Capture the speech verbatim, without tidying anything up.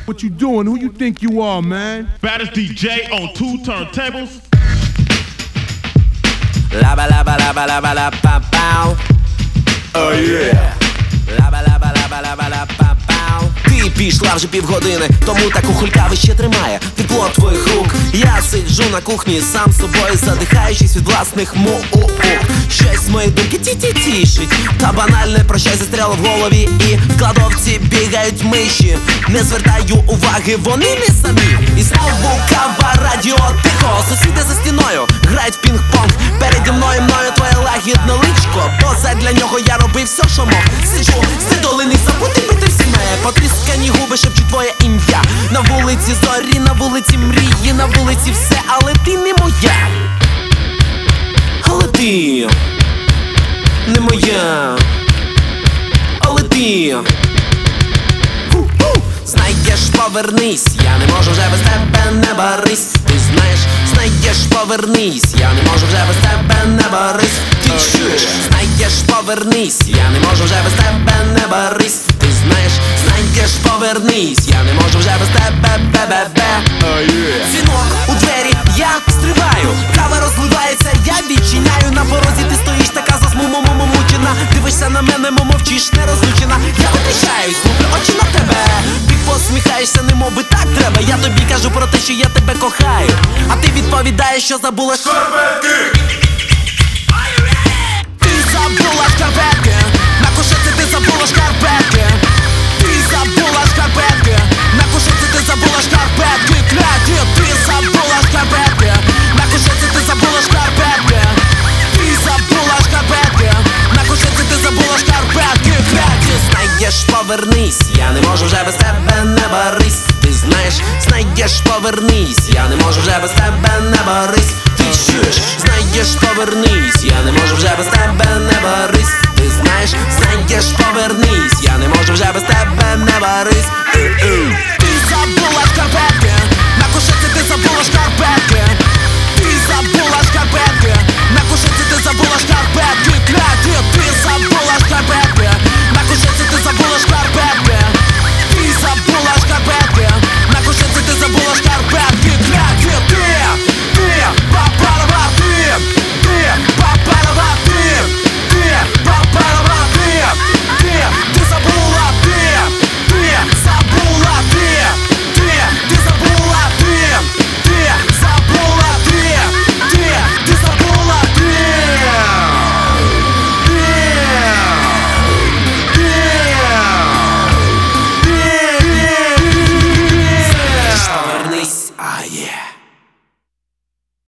What you doing? Who you think you are, man? Baddest ді джей on two turntables. Laba laba laba laba la pa pau. Oh yeah. Laba laba laba laba la pa пау. Ти пішла вже півгодини, тому так ухулькави ще тримає тепло твоїх рук. Я сиджу на кухні сам з собою, задихаючись від власних мук. Щось мої думки ті-ті-тішить, та банальне прощай застряло в голові. І в кладовці бігають миші, не звертаю уваги, вони не самі. І знову кава, радіо, тихо. Сусіди за стіною грають в пінг-понг. Переді мною мною твоє лагідне личко, бо задля нього я робив все, що мог. Сиджу, знедолений, забути пити всі мене. Потріскані губи шепчуть твоє ім'я. На вулиці зорі, на вулиці мрії, на вулиці все, але ти не моя. Але ти не моя. Але ти знайдеш, повернись, я не можу вже без тебе, не борись. Ти знаєш, знайдеш, повернись, я не можу вже без тебе, не борись. Ти чуєш, знайдеш, повернись, я не можу вже без тебе, не борись. Ти знаєш, знайдеш, повернись, я не можу вже без тебе, бе-бе-бе. Дзвінок у двері, я стрибаю, кава розливається, я відчиняю. На порозі ти стоїш така засмумомомомучена. Дивишся на мене, мовчиш, не розлучена. Я витріщаюсь, луплю очі на тебе. Ти посміхаєшся, немов би так треба. Я тобі кажу про те, що я тебе кохаю, а ти відповідаєш, що забула шкарпетки. Ти забула шкарпетки, на кушетці ти забула шкарпетки. Ти забула шкарпетки, на кушетці ти забула шкарпетки. Кляті, ти забула шкарпетки, на кушетці ти забула шкарпетки. Ти забула шкарпетки, на кушетці ти забула шкарпетки. Кляті, знайдеш, повернись, я не можу вже без тебе, не борись. Ти знаєш, знайдеш, повернись, я не можу вже без тебе, не борись. Ти чуєш, знайдеш, повернись, я не можу вже без тебе, не борись. Ти знаєш, знайдеш, повернись, я не можу вже без тебе, не борись. Ти забула шкарпетки, на кушетці ти забула шкарпетки. Ти забула шкарпетки, на кушетці ти забула шкарпетки. Кляті, ти забула шкарпетки, на кушетці ти забула шкарпетки. Ти забула шкарпетки, на кушетці ти забула шкарпетки. Кляті, ти, ти, па-па-ра-ба, ти, ти, па-па-ра-ба, ти, ти, па-па-ра-ба, ти, ти, ти забула, ти, ти, забула, ти, ти, ти забула, ти, ти, забула, ти, ти, ти забула, ти. Повернись, а є.